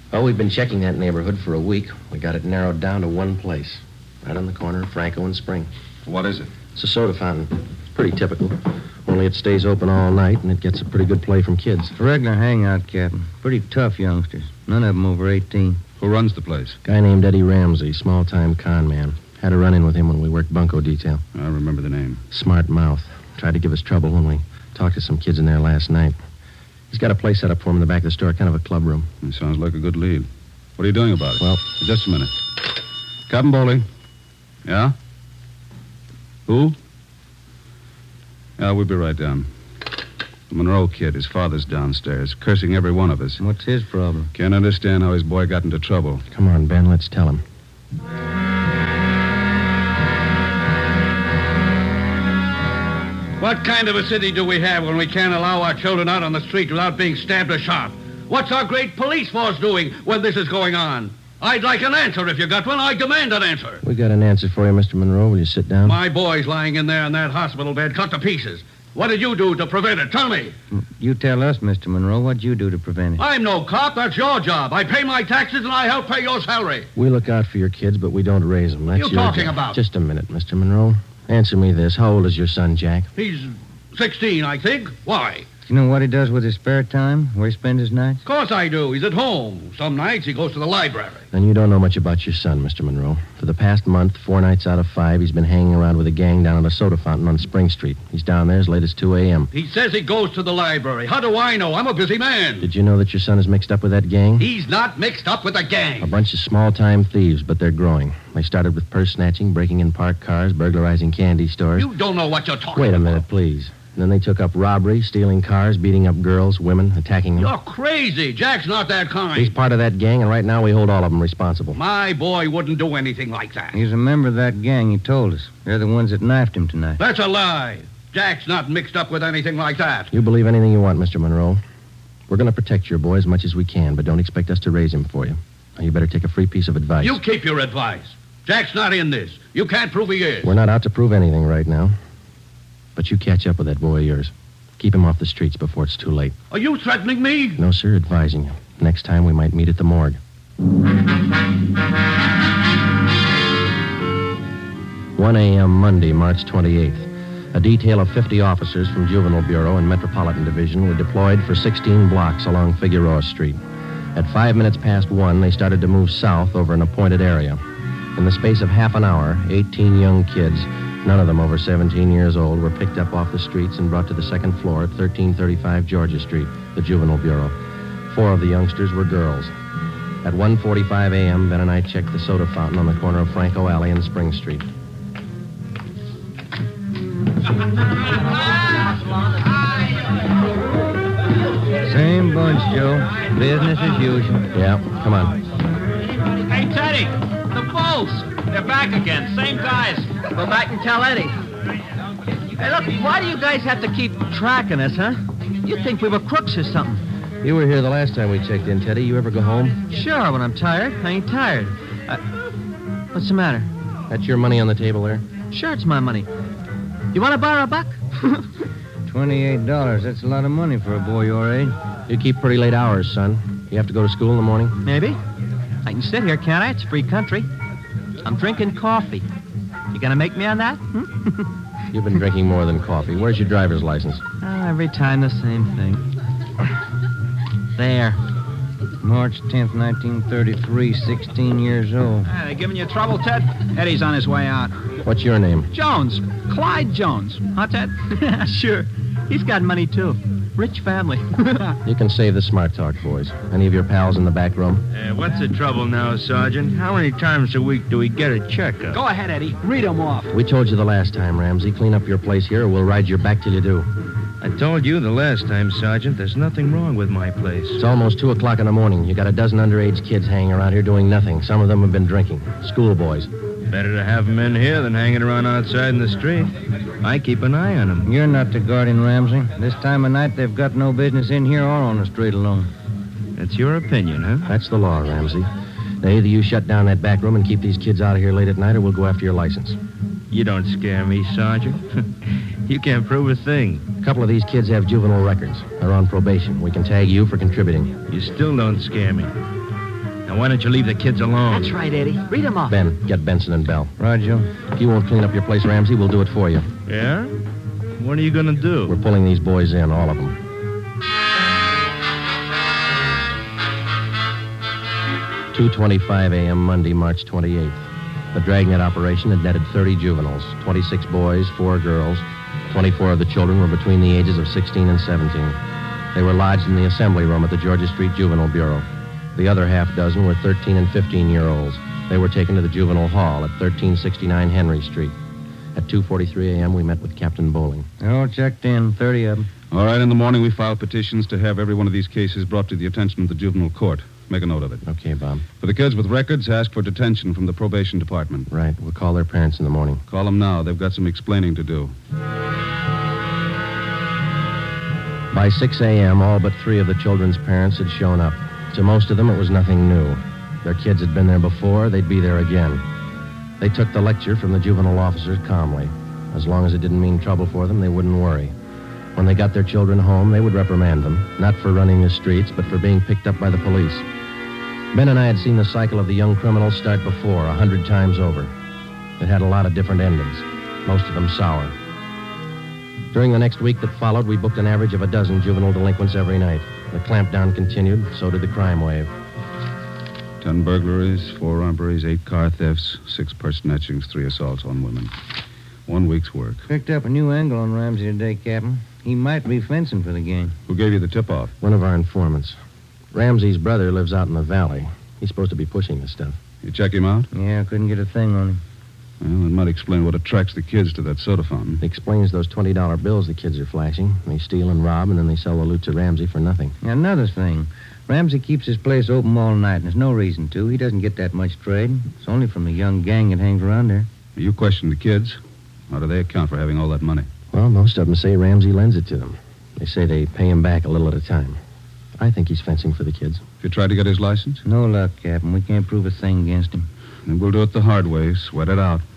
Well, we've been checking that neighborhood for a week. We got it narrowed down to one place, right on the corner of Franco and Spring. What is it? It's a soda fountain. It's pretty typical. Only it stays open all night, and it gets a pretty good play from kids. It's a regular hangout, Captain. Pretty tough youngsters. None of them over 18. Who runs the place? Guy named Eddie Ramsey, small-time con man. Had a run-in with him when we worked bunco detail. I remember the name. Smart mouth. Tried to give us trouble when we talked to some kids in there last night. He's got a place set up for him in the back of the store, kind of a club room. It sounds like a good lead. What are you doing about it? Well, just a minute. Captain Bowling. Yeah? Who? Yeah, we'll be right down. The Monroe kid, his father's downstairs, cursing every one of us. What's his problem? Can't understand how his boy got into trouble. Come on, Ben, let's tell him. What kind of a city do we have when we can't allow our children out on the street without being stabbed or shot? What's our great police force doing when this is going on? I'd like an answer if you got one. I demand an answer. We got an answer for you, Mr. Monroe. Will you sit down? My boy's lying in there in that hospital bed, cut to pieces. What did you do to prevent it? Tell me. You tell us, Mr. Monroe. What'd you do to prevent it? I'm no cop. That's your job. I pay my taxes and I help pay your salary. We look out for your kids, but we don't raise them. That's What are you your talking job. about? Just a minute, Mr. Monroe. Answer me this. How old is your son, Jack? He's 16, I think. Why? You know what he does with his spare time? Where he spends his nights? Of course I do. He's at home. Some nights he goes to the library. Then you don't know much about your son, Mr. Monroe. For the past month, 4 nights out of 5, he's been hanging around with a gang down at a soda fountain on Spring Street. He's down there as late as 2 a.m. He says he goes to the library. How do I know? I'm a busy man. Did you know that your son is mixed up with that gang? He's not mixed up with a gang. A bunch of small-time thieves, but they're growing. They started with purse snatching, breaking in parked cars, burglarizing candy stores. You don't know what you're talking Wait a about. minute, please. And then they took up robbery, stealing cars, beating up girls, women, attacking them. You're crazy. Jack's not that kind. He's part of that gang, and right now we hold all of them responsible. My boy wouldn't do anything like that. He's a member of that gang, he told us. They're the ones that knifed him tonight. That's a lie. Jack's not mixed up with anything like that. You believe anything you want, Mr. Monroe. We're going to protect your boy as much as we can, but don't expect us to raise him for you. Now, you better take a free piece of advice. You keep your advice. Jack's not in this. You can't prove he is. We're not out to prove anything right now. But you catch up with that boy of yours. Keep him off the streets before it's too late. Are you threatening me? No, sir, advising you. Next time we might meet at the morgue. 1 a.m. Monday, March 28th. A detail of 50 officers from Juvenile Bureau and Metropolitan Division were deployed for 16 blocks along Figueroa Street. At 5 minutes past 1, they started to move south over an appointed area. In the space of half an hour, 18 young kids, none of them over 17 years old, were picked up off the streets and brought to the second floor at 1335 Georgia Street, the Juvenile Bureau. 4 of the youngsters were girls. At 1:45 a.m., Ben and I checked the soda fountain on the corner of Franco Alley and Spring Street. Same bunch, Joe. Business as usual. Yeah, come on. Hey, Teddy, the Bulls. They're back again. Same guys. Go back and tell Eddie. Hey, look, why do you guys have to keep tracking us, huh? You'd think we were crooks or something. You were here the last time we checked in, Teddy. You ever go home? Sure, when I'm tired. I ain't tired. What's the matter? That's your money on the table there? Sure, it's my money. You want to borrow a buck? $28. That's a lot of money for a boy your age. You keep pretty late hours, son. You have to go to school in the morning? Maybe. I can sit here, can't I? It's free country. I'm drinking coffee. You gonna make me on that? You've been drinking more than coffee. Where's your driver's license? Every time the same thing. There. March 10th, 1933, 16 years old. Hey, they giving you trouble, Ted? Eddie's on his way out. What's your name? Jones. Clyde Jones. Huh, Ted? Sure. He's got money, too. Rich family. You can save the smart talk, boys. Any of your pals in the back room? What's the trouble now, Sergeant? How many times a week do we get a checkup? Go ahead, Eddie. Read them off. We told you the last time, Ramsey. Clean up your place here or we'll ride your back till you do. I told you the last time, Sergeant, there's nothing wrong with my place. It's almost 2 o'clock in the morning. You got a dozen underage kids hanging around here doing nothing. Some of them have been drinking. Schoolboys. Better to have them in here than hanging around outside in the street. I keep an eye on them. You're not the guardian, Ramsey. This time of night, they've got no business in here or on the street alone. That's your opinion, huh? That's the law, Ramsey. Now, either you shut down that back room and keep these kids out of here late at night, or we'll go after your license. You don't scare me, Sergeant. You can't prove a thing. A couple of these kids have juvenile records. They're on probation. We can tag you for contributing. You still don't scare me. Now, why don't you leave the kids alone? That's right, Eddie. Read them off. Ben, get Benson and Bell. Roger. If you won't clean up your place, Ramsey, we'll do it for you. Yeah? What are you going to do? We're pulling these boys in, all of them. 2:25 a.m. Monday, March 28th. The dragnet operation had netted 30 juveniles, 26 boys, 4 girls. 24 of the children were between the ages of 16 and 17. They were lodged in the assembly room at the Georgia Street Juvenile Bureau. The other half dozen were 13 and 15-year-olds. They were taken to the juvenile hall at 1369 Henry Street. At 2:43 a.m., we met with Captain Bowling. All checked in, 30 of them. All right, in the morning we filed petitions to have every one of these cases brought to the attention of the juvenile court. Make a note of it. Okay, Bob. For the kids with records, ask for detention from the probation department. Right. We'll call their parents in the morning. Call them now. They've got some explaining to do. By 6 a.m., all but 3 of the children's parents had shown up. To most of them, it was nothing new. Their kids had been there before. They'd be there again. They took the lecture from the juvenile officers calmly. As long as it didn't mean trouble for them, they wouldn't worry. When they got their children home, they would reprimand them, not for running the streets, but for being picked up by the police. Ben and I had seen the cycle of the young criminals start before, 100 times over. It had a lot of different endings, most of them sour. During the next week that followed, we booked an average of a dozen juvenile delinquents every night. The clampdown continued, so did the crime wave. 10 burglaries, 4 robberies, 8 car thefts, 6 purse snatchings, 3 assaults on women. 1 week's work. Picked up a new angle on Ramsey today, Captain. He might be fencing for the gang. Who gave you the tip-off? One of our informants. Ramsey's brother lives out in the valley. He's supposed to be pushing this stuff. You check him out? Yeah, couldn't get a thing on him. Well, that might explain what attracts the kids to that soda fountain. It explains those $20 bills the kids are flashing. They steal and rob, and then they sell the loot to Ramsey for nothing. Another thing. Ramsey keeps his place open all night, and there's no reason to. He doesn't get that much trade. It's only from the young gang that hangs around there. You questioned the kids. How do they account for having all that money? Well, most of them say Ramsey lends it to them. They say they pay him back a little at a time. I think he's fencing for the kids. Have you tried to get his license? No luck, Captain. We can't prove a thing against him. Then we'll do it the hard way. Sweat it out.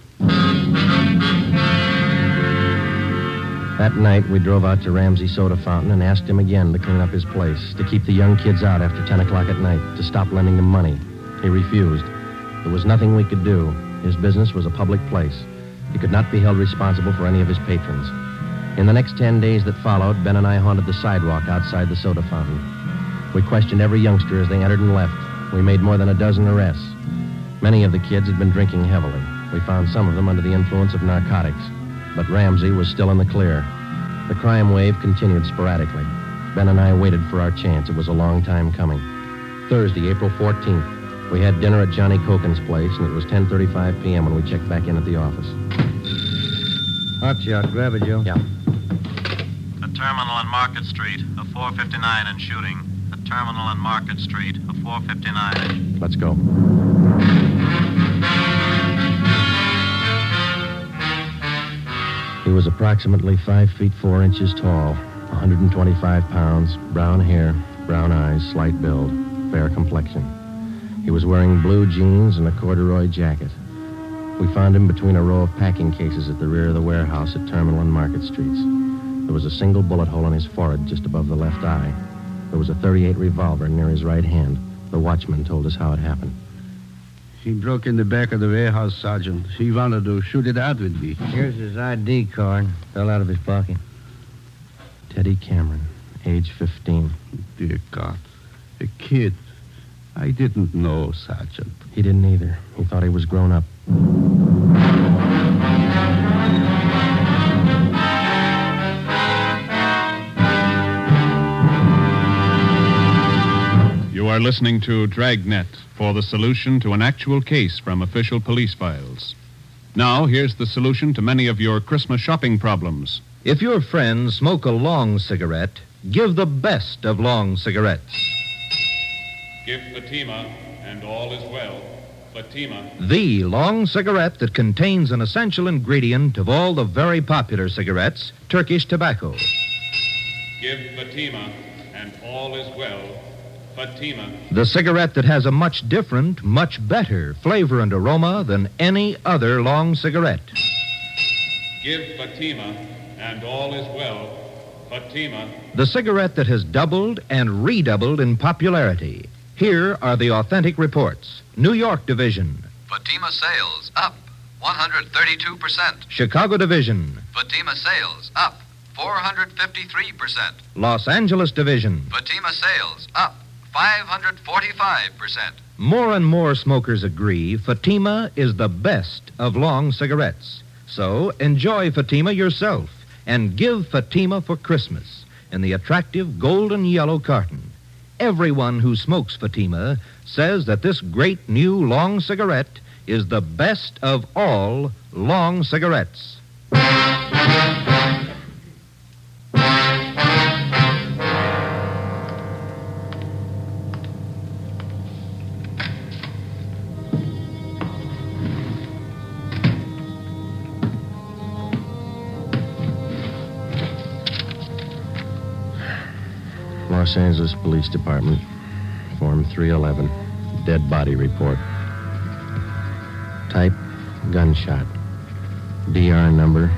That night, we drove out to Ramsey's soda fountain and asked him again to clean up his place, to keep the young kids out after 10 o'clock at night, to stop lending them money. He refused. There was nothing we could do. His business was a public place. He could not be held responsible for any of his patrons. In the next 10 days that followed, Ben and I haunted the sidewalk outside the soda fountain. We questioned every youngster as they entered and left. We made more than a dozen arrests. Many of the kids had been drinking heavily. We found some of them under the influence of narcotics. But Ramsey was still in the clear. The crime wave continued sporadically. Ben and I waited for our chance. It was a long time coming. Thursday, April 14th, we had dinner at Johnny Cokin's place, and it was 10:35 p.m. when we checked back in at the office. Hot shot. Grab it, Joe. Yeah. The terminal on Market Street, a 459 and shooting. The terminal on Market Street, a 459. Let's go. He was approximately 5 feet 4 inches tall, 125 pounds, brown hair, brown eyes, slight build, fair complexion. He was wearing blue jeans and a corduroy jacket. We found him between a row of packing cases at the rear of the warehouse at Terminal and Market Streets. There was a single bullet hole in his forehead just above the left eye. There was a .38 revolver near his right hand. The watchman told us how it happened. He broke in the back of the warehouse, Sergeant. He wanted to shoot it out with me. Here's his ID card. Fell out of his pocket. Teddy Cameron, age 15. Dear God. A kid. I didn't know, Sergeant. He didn't either. He thought he was grown up. You are listening to Dragnet for the solution to an actual case from official police files. Now, here's the solution to many of your Christmas shopping problems. If your friends smoke a long cigarette, give the best of long cigarettes. Give Fatima, and all is well. Fatima. The long cigarette that contains an essential ingredient of all the very popular cigarettes, Turkish tobacco. Give Fatima, and all is well. Fatima. The cigarette that has a much different, much better flavor and aroma than any other long cigarette. Give Fatima, and all is well. Fatima. The cigarette that has doubled and redoubled in popularity. Here are the authentic reports. New York Division. Fatima sales up 132%. Chicago Division. Fatima sales up 453%. Los Angeles Division. Fatima sales up 545%. More and more smokers agree Fatima is the best of long cigarettes. So enjoy Fatima yourself and give Fatima for Christmas in the attractive golden yellow carton. Everyone who smokes Fatima says that this great new long cigarette is the best of all long cigarettes. Los Angeles Police Department, Form 311, dead body report. Type, gunshot. DR number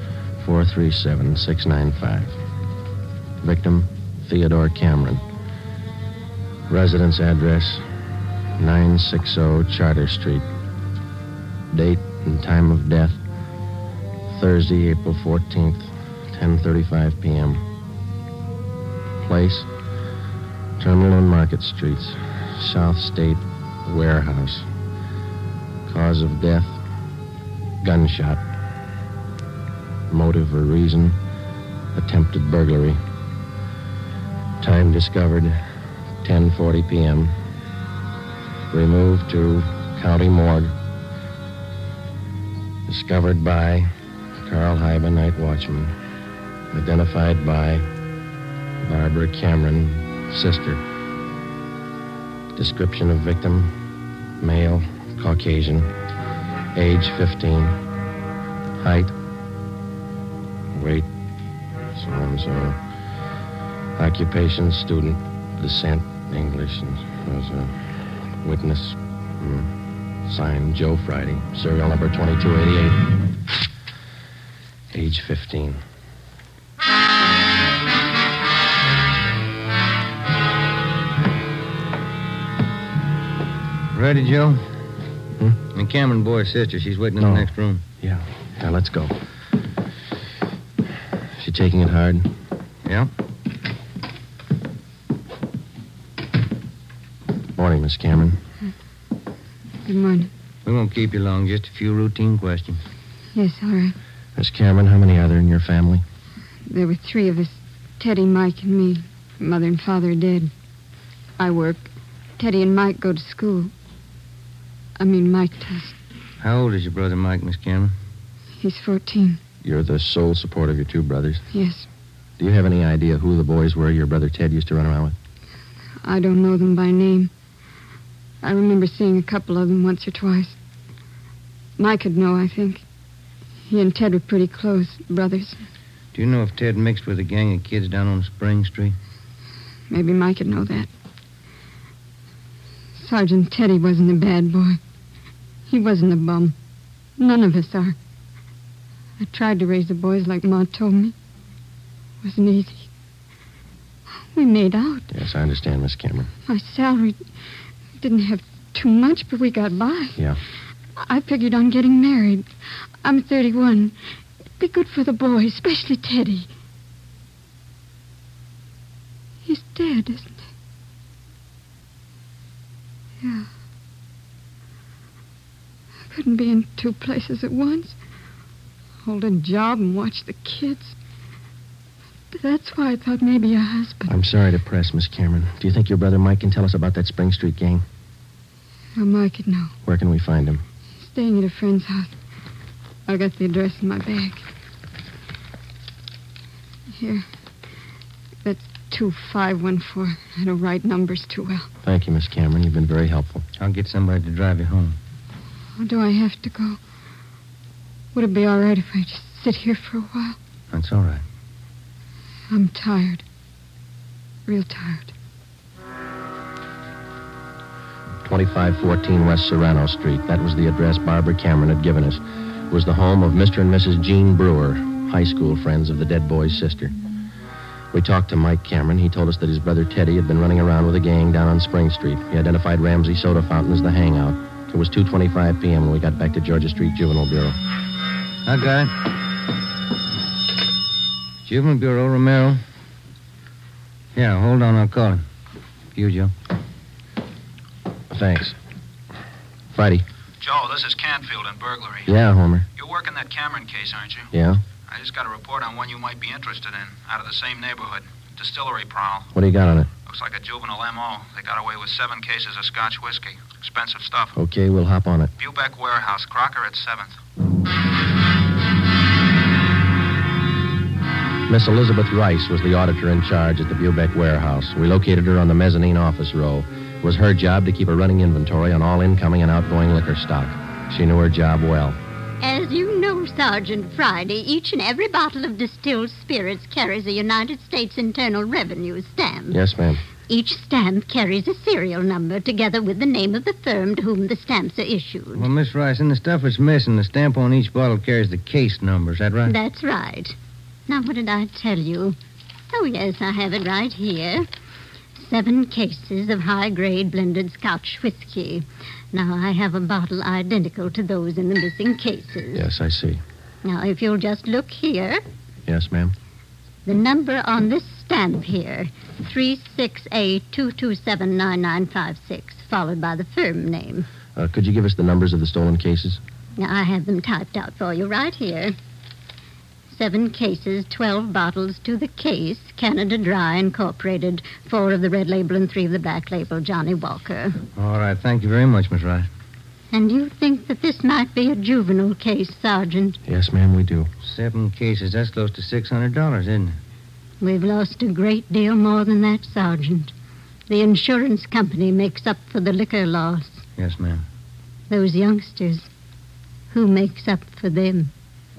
437695. Victim, Theodore Cameron. Residence address, 960 Charter Street. Date and time of death, Thursday, April 14th, 10:35 p.m. Place, Terminal and Market Streets, South State Warehouse. Cause of death, gunshot. Motive or reason, attempted burglary. Time discovered, 10:40 p.m. Removed to County Morgue. Discovered by Carl Hyba, night watchman. Identified by Barbara Cameron, sister. Description of victim, male, Caucasian, age 15, height, weight, so and so. Occupation, student, descent, English, and was a witness. Signed Joe Friday, serial number 2288. Age 15. Ready, Joe? The Cameron boy's sister. She's waiting in the next room. Yeah, let's go. She taking it hard? Yeah. Morning, Miss Cameron. Good morning. We won't keep you long. Just a few routine questions. Yes, all right. Miss Cameron, how many are there in your family? There were 3 of us. Teddy, Mike, and me. Mother and father are dead. I work. Teddy and Mike go to school. Mike does. How old is your brother Mike, Miss Cameron? He's 14. You're the sole support of your 2 brothers? Yes. Do you have any idea who the boys were your brother Ted used to run around with? I don't know them by name. I remember seeing a couple of them once or twice. Mike would know, I think. He and Ted were pretty close, brothers. Do you know if Ted mixed with a gang of kids down on Spring Street? Maybe Mike would know that. Sergeant Teddy wasn't a bad boy. He wasn't a bum. None of us are. I tried to raise the boys like Ma told me. It wasn't easy. We made out. Yes, I understand, Miss Cameron. My salary didn't have too much, but we got by. Yeah. I figured on getting married. I'm 31. It'd be good for the boys, especially Teddy. He's dead, isn't he? Yeah. I couldn't be in 2 places at once. Hold a job and watch the kids. But that's why I thought maybe a husband. I'm sorry to press, Miss Cameron. Do you think your brother Mike can tell us about that Spring Street gang? Well, Mike would know. Where can we find him? Staying at a friend's house. I got the address in my bag. Here. That's 2514. I don't write numbers too well. Thank you, Miss Cameron. You've been very helpful. I'll get somebody to drive you home. Oh, do I have to go? Would it be all right if I just sit here for a while? That's all right. I'm tired. Real tired. 2514 West Serrano Street. That was the address Barbara Cameron had given us. It was the home of Mr. and Mrs. Jean Brewer, high school friends of the dead boy's sister. We talked to Mike Cameron. He told us that his brother Teddy had been running around with a gang down on Spring Street. He identified Ramsey Soda Fountain as the hangout. It was 2:25 p.m. when we got back to Georgia Street Juvenile Bureau. I got it. Juvenile Bureau, Romero. Yeah, hold on, I'll call him. You, Joe. Thanks. Friday. Joe, this is Canfield in burglary. Yeah, Homer. You're working that Cameron case, aren't you? Yeah? I just got a report on one you might be interested in, out of the same neighborhood. Distillery prowl. What do you got on it? Looks like a juvenile M.O. They got away with 7 cases of Scotch whiskey. Expensive stuff. Okay, we'll hop on it. Bubeck Warehouse, Crocker at 7th. Miss Elizabeth Rice was the auditor in charge at the Bubeck Warehouse. We located her on the mezzanine office row. It was her job to keep a running inventory on all incoming and outgoing liquor stock. She knew her job well. As you know, Sergeant Friday, each and every bottle of distilled spirits carries a United States Internal Revenue stamp. Yes, ma'am. Each stamp carries a serial number together with the name of the firm to whom the stamps are issued. Well, Miss Rice, in the stuff that's missing, the stamp on each bottle carries the case number. Is that right? That's right. Now, what did I tell you? Oh, yes, I have it right here. 7 cases of high-grade blended Scotch whiskey. Now, I have a bottle identical to those in the missing cases. Yes, I see. Now, if you'll just look here, Yes, ma'am. the number on this stamp here, 36A2279956, followed by the firm name. Could you give us the numbers of the stolen cases? Now, I have them typed out for you right here. 7 cases, 12 bottles to the case, Canada Dry Incorporated, 4 of the red label and 3 of the black label, Johnny Walker. All right, thank you very much, Miss Rice. And you think that this might be a juvenile case, Sergeant? Yes, ma'am, we do. 7 cases, that's close to $600, isn't it? We've lost a great deal more than that, Sergeant. The insurance company makes up for the liquor loss. Yes, ma'am. Those youngsters, who makes up for them?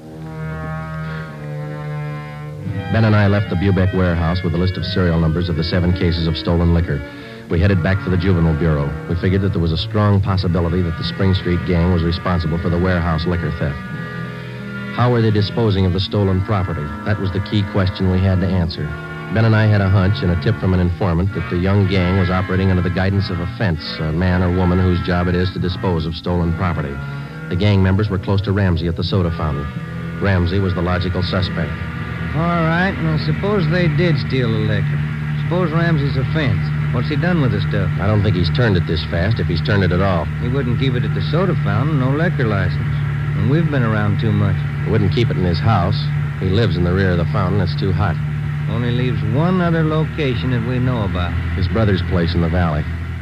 Ben and I left the Bubeck Warehouse with a list of serial numbers of the 7 cases of stolen liquor. We headed back for the Juvenile Bureau. We figured that there was a strong possibility that the Spring Street gang was responsible for the warehouse liquor theft. How were they disposing of the stolen property? That was the key question we had to answer. Ben and I had a hunch and a tip from an informant that the young gang was operating under the guidance of a fence, a man or woman whose job it is to dispose of stolen property. The gang members were close to Ramsey at the soda fountain. Ramsey was the logical suspect. All right, now suppose they did steal the liquor. Suppose Ramsey's a fence. What's he done with the stuff? I don't think he's turned it this fast, if he's turned it at all. He wouldn't keep it at the soda fountain, no liquor license. And we've been around too much. He wouldn't keep it in his house. He lives in the rear of the fountain. It's too hot. Only leaves one other location that we know about. His brother's place in the valley.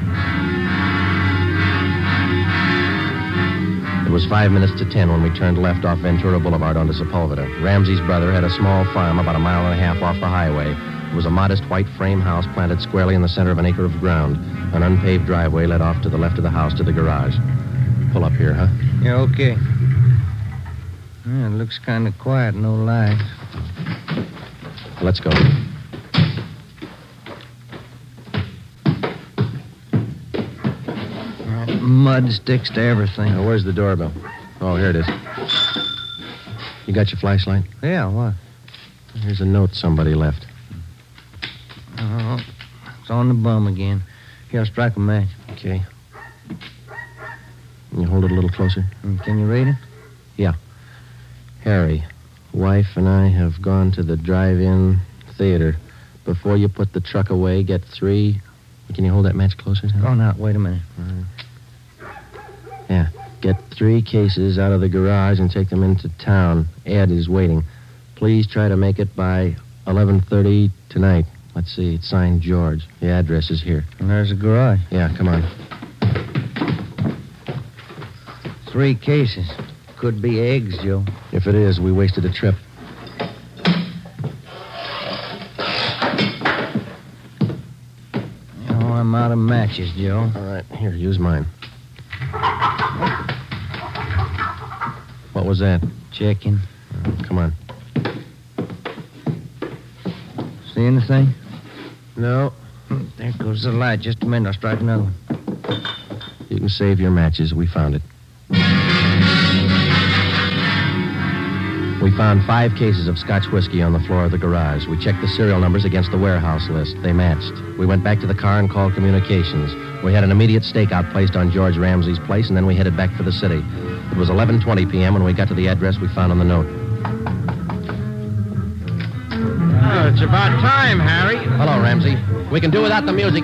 It was 5 minutes to 10 when we turned left off Ventura Boulevard onto Sepulveda. Ramsey's brother had a small farm about a mile and a half off the highway. It was a modest white frame house planted squarely in the center of an acre of ground. An unpaved driveway led off to the left of the house to the garage. Pull up here, huh? Yeah, okay. Yeah, it looks kind of quiet, no lights. Let's go. Mud sticks to everything. Now, where's the doorbell? Oh, here it is. You got your flashlight? Yeah, what? Here's a note somebody left. Oh, it's on the bum again. Here, I'll strike a match. Okay. Can you hold it a little closer? Can you read it? Yeah. Harry, wife and I have gone to the drive-in theater. Before you put the truck away, get 3... Can you hold that match closer? Oh, now, wait a minute. Yeah. Get 3 cases out of the garage and take them into town. Ed is waiting. Please try to make it by 11:30 tonight. Let's see. It's signed George. The address is here. And there's the garage. Yeah, come on. 3 cases. Could be eggs, Joe. If it is, we wasted a trip. Oh, I'm out of matches, Joe. All right, here, use mine. What was that? Checking. Come on. See anything? No. There goes the light. Just a minute. I'll strike another one. You can save your matches. We found it. We We found 5 cases of Scotch whiskey on the floor of the garage. We checked the serial numbers against the warehouse list. They matched. We went back to the car and called communications. We had an immediate stakeout placed on George Ramsey's place, and then we headed back for the city. It was 11:20 p.m. when we got to the address we found on the note. Oh, it's about time, Harry. Hello, Ramsey. We can do without the music.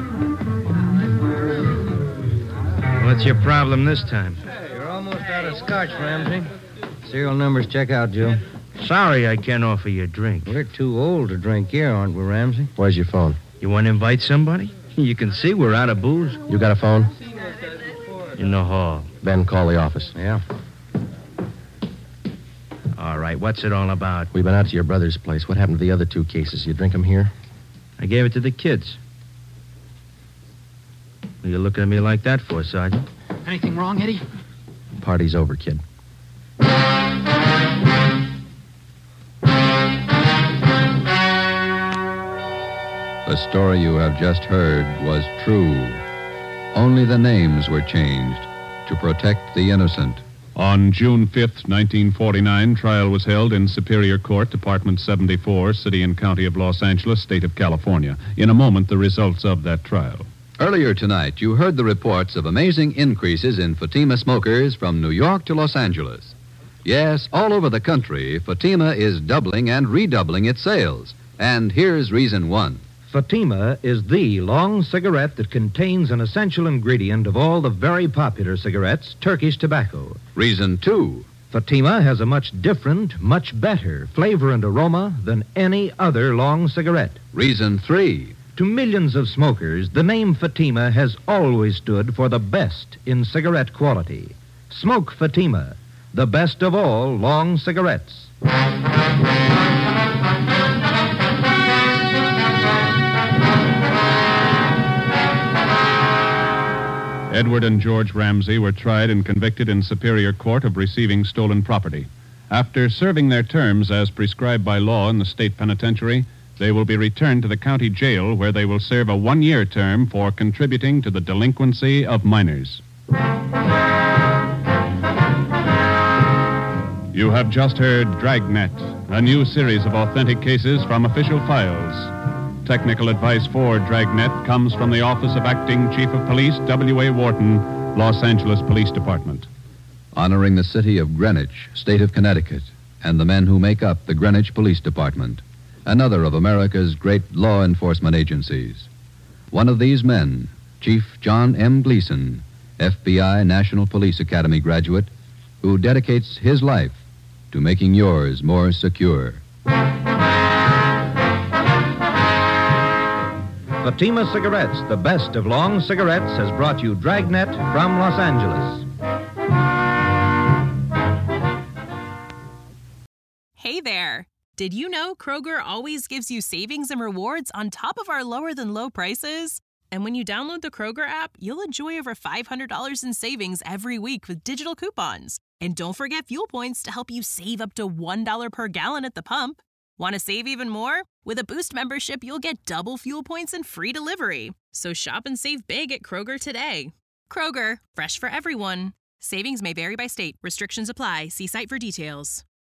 What's your problem this time? You're almost out of scotch, Ramsey. Serial numbers check out, Joe. Sorry I can't offer you a drink. We're too old to drink here, aren't we, Ramsey? Where's your phone? You want to invite somebody? You can see we're out of booze. You got a phone? In the hall. Ben, call the office. Yeah. All right, what's it all about? We've been out to your brother's place. What happened to the other 2 cases? You drink them here? I gave it to the kids. What are you looking at me like that for, Sergeant? Anything wrong, Eddie? Party's over, kid. The story you have just heard was true. Only the names were changed to protect the innocent. On June 5th, 1949, trial was held in Superior Court, Department 74, City and County of Los Angeles, State of California. In a moment, the results of that trial. Earlier tonight, you heard the reports of amazing increases in Fatima smokers from New York to Los Angeles. Yes, all over the country, Fatima is doubling and redoubling its sales. And here's reason 1. Fatima is the long cigarette that contains an essential ingredient of all the very popular cigarettes, Turkish tobacco. Reason 2. Fatima has a much different, much better flavor and aroma than any other long cigarette. Reason 3. To millions of smokers, the name Fatima has always stood for the best in cigarette quality. Smoke Fatima, the best of all long cigarettes. Edward and George Ramsey were tried and convicted in Superior Court of receiving stolen property. After serving their terms as prescribed by law in the state penitentiary, they will be returned to the county jail where they will serve a 1-year term for contributing to the delinquency of minors. You have just heard Dragnet, a new series of authentic cases from official files. Technical advice for Dragnet comes from the Office of Acting Chief of Police, W.A. Wharton, Los Angeles Police Department. Honoring the city of Greenwich, state of Connecticut, and the men who make up the Greenwich Police Department, another of America's great law enforcement agencies. One of these men, Chief John M. Gleason, FBI National Police Academy graduate, who dedicates his life to making yours more secure. Fatima Cigarettes, the best of long cigarettes, has brought you Dragnet from Los Angeles. Hey there. Did you know Kroger always gives you savings and rewards on top of our lower-than-low prices? And when you download the Kroger app, you'll enjoy over $500 in savings every week with digital coupons. And don't forget fuel points to help you save up to $1 per gallon at the pump. Want to save even more? With a Boost membership, you'll get double fuel points and free delivery. So shop and save big at Kroger today. Kroger, fresh for everyone. Savings may vary by state. Restrictions apply. See site for details.